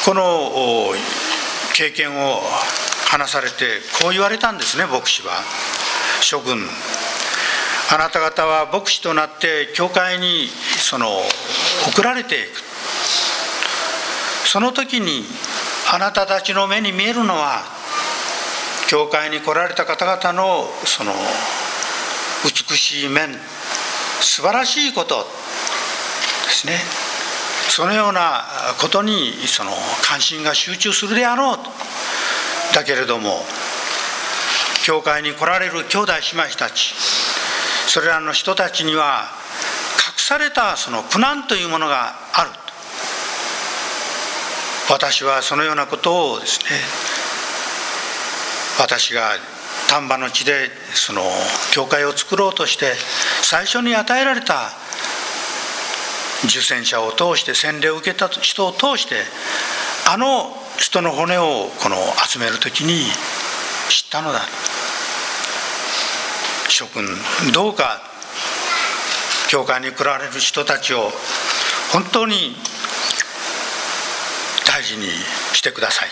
この経験を話されてこう言われたんですね。牧師は、諸君、あなた方は牧師となって教会に送られていく。その時にあなたたちの目に見えるのは、教会に来られた方々の美しい面、素晴らしいことですね。そのようなことに関心が集中するであろうと。だけれども、教会に来られる兄弟姉妹たち、それらの人たちには隠された苦難というものがある。私はそのようなことをですね、私が丹波の地で教会を作ろうとして最初に与えられた受洗者を通して、洗礼を受けた人を通して、あの人の骨を集めるときに知ったのだ。諸君、どうか教会に来られる人たちを本当に大事にしてください。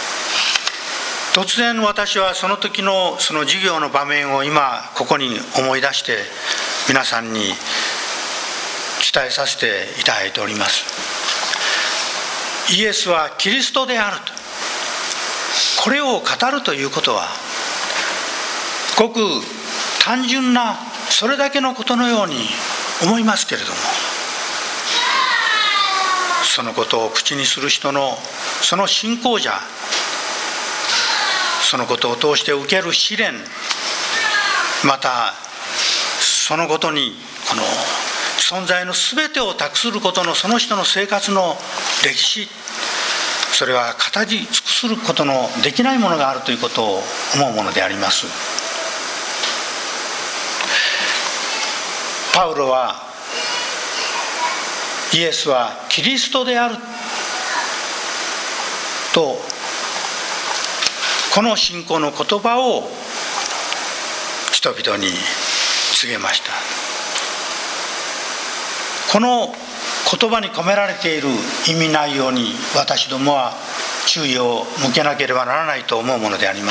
突然私はその時のその授業の場面を今ここに思い出して皆さんに伝えさせていただいております。イエスはキリストであると、これを語るということはごく単純なそれだけのことのように思いますけれども、そのことを口にする人のその信仰者、そのことを通して受ける試練、またそのことに存在の全てを託することのその人の生活の歴史、それは語り尽くすることのできないものがあるということを思うものであります。パウロはイエスはキリストであると、この信仰の言葉を人々に告げました。この言葉に込められている意味内容に私どもは注意を向けなければならないと思うものであります。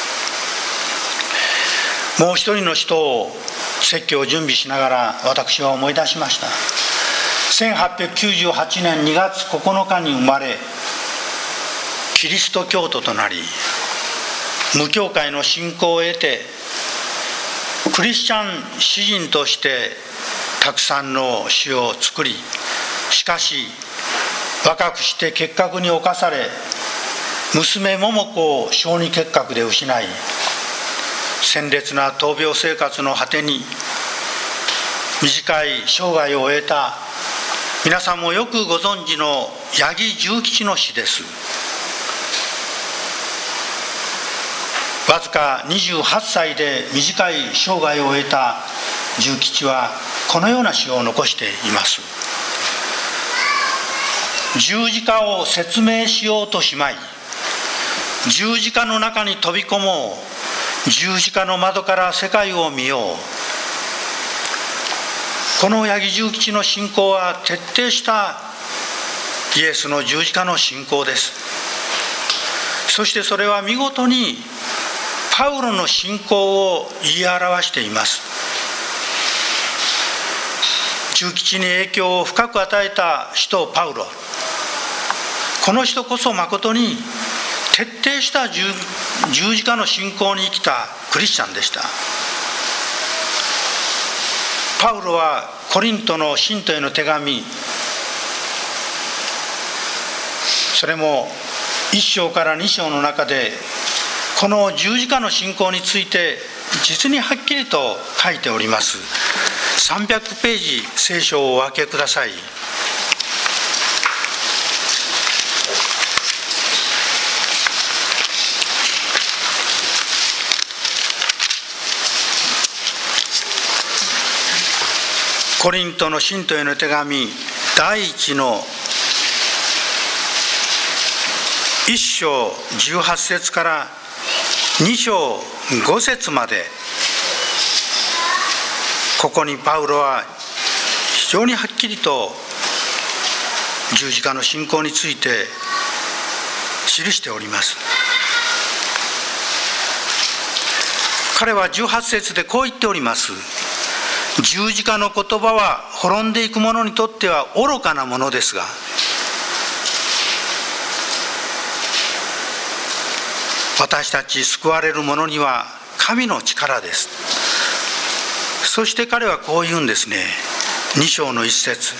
もう一人の人を説教を準備しながら私は思い出しました。1898年2月9日に生まれ、キリスト教徒となり、無教会の信仰を得てクリスチャン詩人としてたくさんの詩を作り、しかし若くして結核に侵され、娘桃子を小児結核で失い、鮮烈な闘病生活の果てに短い生涯を終えた、皆さんもよくご存知の八木重吉の詩です。わずか28歳で短い生涯を終えた重吉はこのような詩を残しています。十字架を説明しようとしまい、十字架の中に飛び込もう、十字架の窓から世界を見よう。この八木重吉の信仰は徹底したイエスの十字架の信仰です。そしてそれは見事にパウロの信仰を言い表しています。重吉に影響を深く与えた使徒パウロ、この人こそまことに徹底した十字架の信仰に生きたクリスチャンでした。パウロはコリントの信徒への手紙、それも1章から2章の中でこの十字架の信仰について実にはっきりと書いております。300ページ聖書をお分けください。コリントの信徒への手紙第1の1章18節から2章5節まで、ここにパウロは非常にはっきりと十字架の信仰について記しております。彼は18節でこう言っております。十字架の言葉は滅んでいく者にとっては愚かなものですが、私たち救われる者には神の力です。そして彼はこう言うんですね。2章の1節。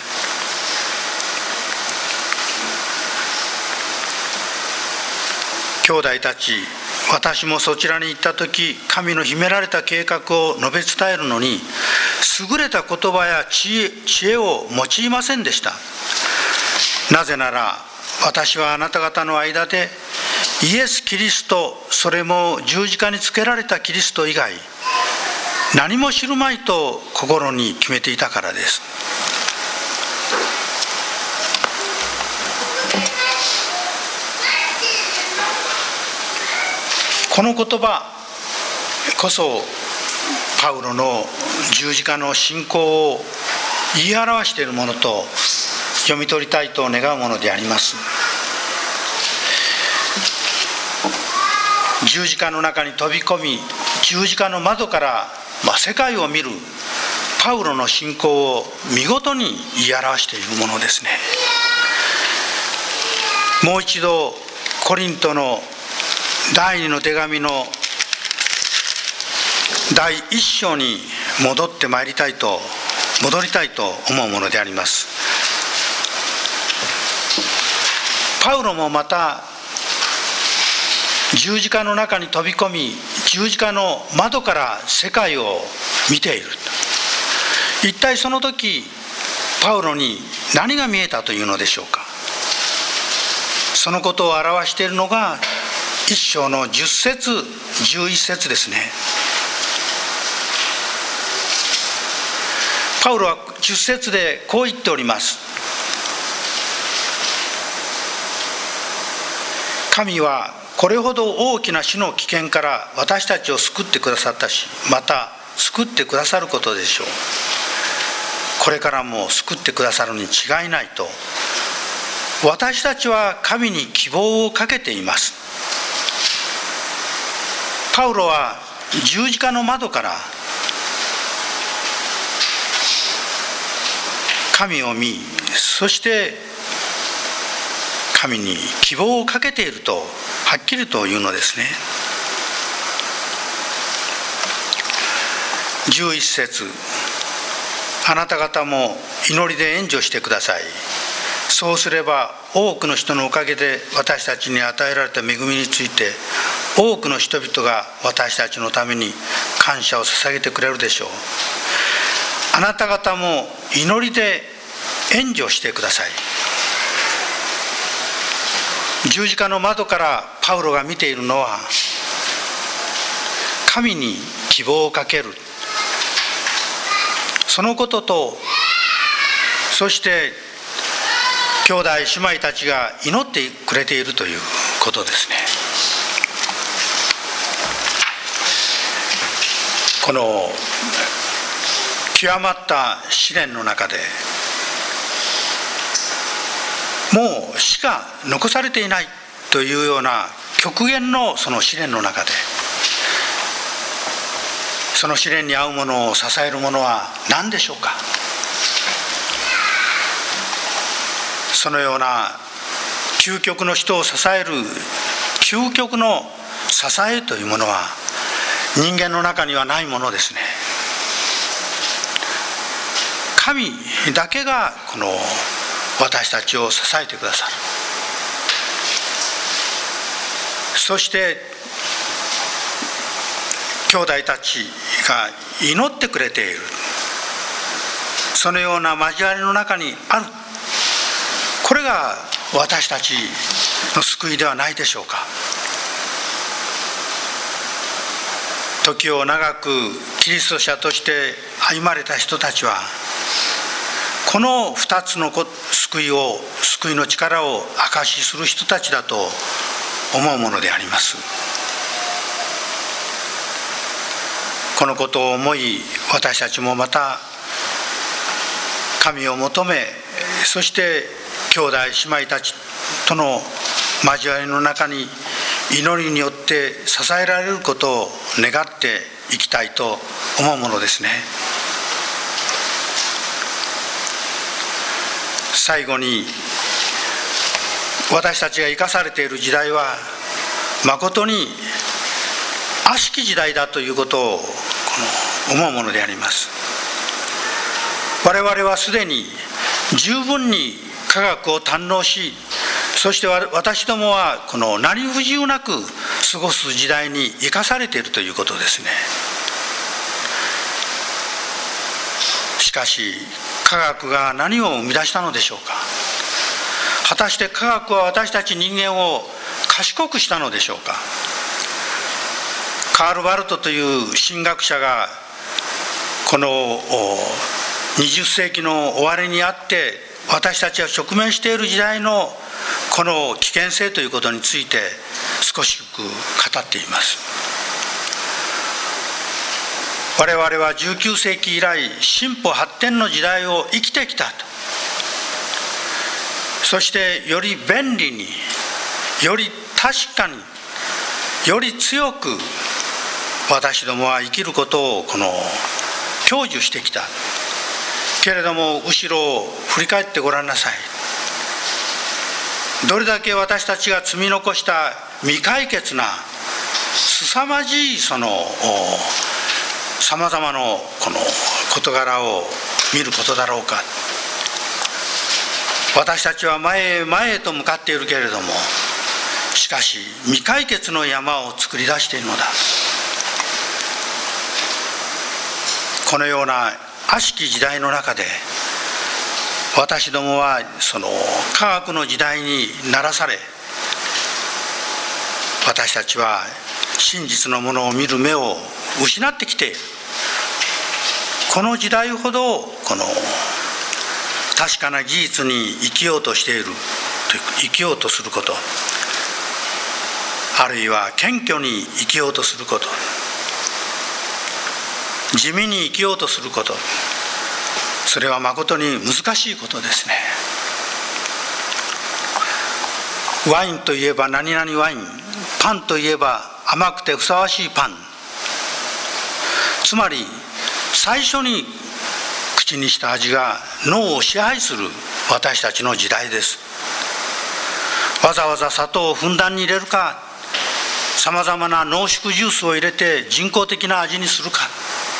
兄弟たち、私もそちらに行ったとき、神の秘められた計画を述べ伝えるのに、優れた言葉や知恵を用いませんでした。なぜなら、私はあなた方の間で、イエス・キリスト、それも十字架につけられたキリスト以外、何も知るまいと心に決めていたからです。この言葉こそパウロの十字架の信仰を言い表しているものと読み取りたいと願うものであります。十字架の中に飛び込み、十字架の窓から世界を見るパウロの信仰を見事に言い表しているものですね。もう一度コリントの第2の手紙の第1章に戻りたいと思うものであります。パウロもまた十字架の中に飛び込み、十字架の窓から世界を見ている。一体その時パウロに何が見えたというのでしょうか。そのことを表しているのが1章の10節11節ですね。パウロは10節でこう言っております。神はこれほど大きな死の危険から私たちを救ってくださったし、また救ってくださることでしょう。これからも救ってくださるに違いないと、私たちは神に希望をかけています。パウロは十字架の窓から神を見、そして神に希望をかけているとはっきりと言うのですね。11節、あなた方も祈りで援助してください。そうすれば多くの人のおかげで私たちに与えられた恵みについて多くの人々が私たちのために感謝を捧げてくれるでしょう。あなた方も祈りで援助してください。十字架の窓からパウロが見ているのは、神に希望をかける、そのことと、そして兄弟姉妹たちが祈ってくれているということですね。この極まった試練の中で、もう死が残されていないというような極限のその試練の中で、その試練に遭う者を支えるものは何でしょうか。そのような究極の人を支える究極の支えというものは人間の中にはないものですね。神だけがこの私たちを支えてくださる。そして兄弟たちが祈ってくれている、そのような交わりの中にある、これが私たちの救いではないでしょうか。時を長くキリスト者として歩まれた人たちは、この2つの救いの力を証しする人たちだと思うものであります。このことを思い、私たちもまた神を求め、そして兄弟姉妹たちとの交わりの中に祈りによって支えられることを願っていきたいと思うものですね。最後に、私たちが生かされている時代はまことに悪しき時代だということを思うものであります。我々はすでに十分に科学を堪能し、そして私どもはこの何不自由なく過ごす時代に生かされているということですね。しかし科学が何を生み出したのでしょうか。果たして科学は私たち人間を賢くしたのでしょうか。カール・バルトという神学者がこの20世紀の終わりにあって私たちが直面している時代のこの危険性ということについて少し語っています。我々は19世紀以来進歩発展の時代を生きてきたと。そしてより便利に、より確かに、より強く私どもは生きることを享受してきたけれども、後ろを振り返ってごらんなさい。どれだけ私たちが積み残した未解決な凄まじいさまざまな事柄を見ることだろうか。私たちは前へ前へと向かっているけれども、しかし未解決の山を作り出しているのだ。このような悪しき時代の中で、私どもは科学の時代にならされ、私たちは真実のものを見る目を失ってきている。この時代ほど確かな事実に生きようとしている、生きようとすること、あるいは謙虚に生きようとすること、地味に生きようとすること、それは誠に難しいことですね。ワインといえば何々ワイン、パンといえば甘くてふさわしいパン。つまり最初に口にした味が脳を支配する私たちの時代です。わざわざ砂糖をふんだんに入れるか、さまざまな濃縮ジュースを入れて人工的な味にするか、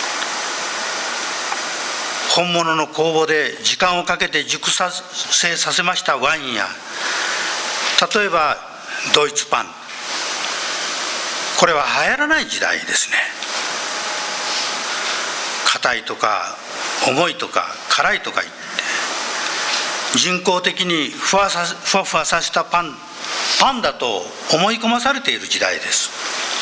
本物の酵母で時間をかけて熟成させましたワインや、例えばドイツパン、これは流行らない時代ですね。硬いとか重いとか辛いとか言って人工的にふわふわさせたパンだと思い込まされている時代です。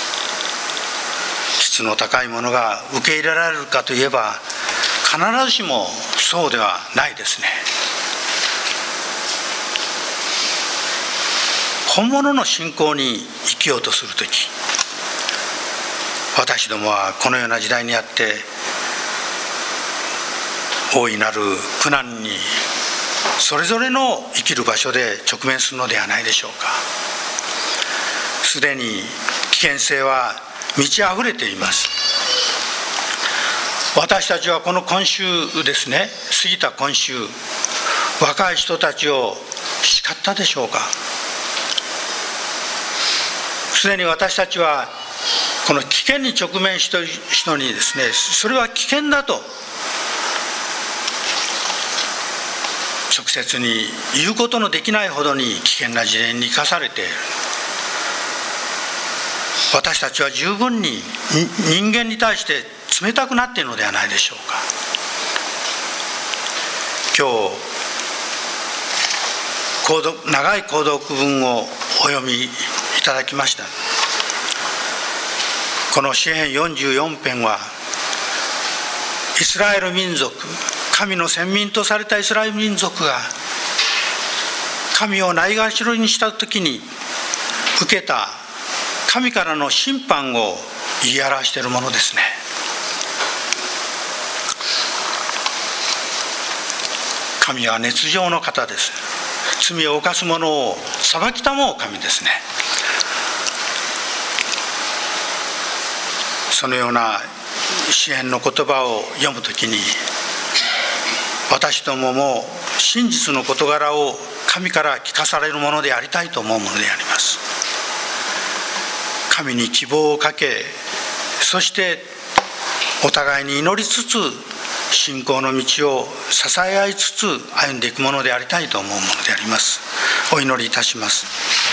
質の高いものが受け入れられるかといえば必ずしもそうではないですね。本物の信仰に生きようとするとき、私どもはこのような時代にあって大いなる苦難にそれぞれの生きる場所で直面するのではないでしょうか。すでに危険性は満ち溢れています。私たちはこの今週ですね、過ぎた今週、若い人たちを叱ったでしょうか。すでに私たちはこの危険に直面している人にですね、それは危険だと直接に言うことのできないほどに危険な事例に生かされている。私たちは十分に人間に対して冷たくなっているのではないでしょうか。今日長い購読文をお読みいただきました。この詩編44編はイスラエル民族、神の選民とされたイスラエル民族が神をないがしろにしたときに受けた神からの審判を言い表しているものですね。神は熱情の方です。 罪を犯す者を裁きたもう神ですね。そのような詩篇の言葉を読むときに、私どもも真実の事柄を神から聞かされるものでありたいと思うものであります。神に希望をかけ、そしてお互いに祈りつつ信仰の道を支え合いつつ歩んでいくものでありたいと思うものであります。お祈りいたします。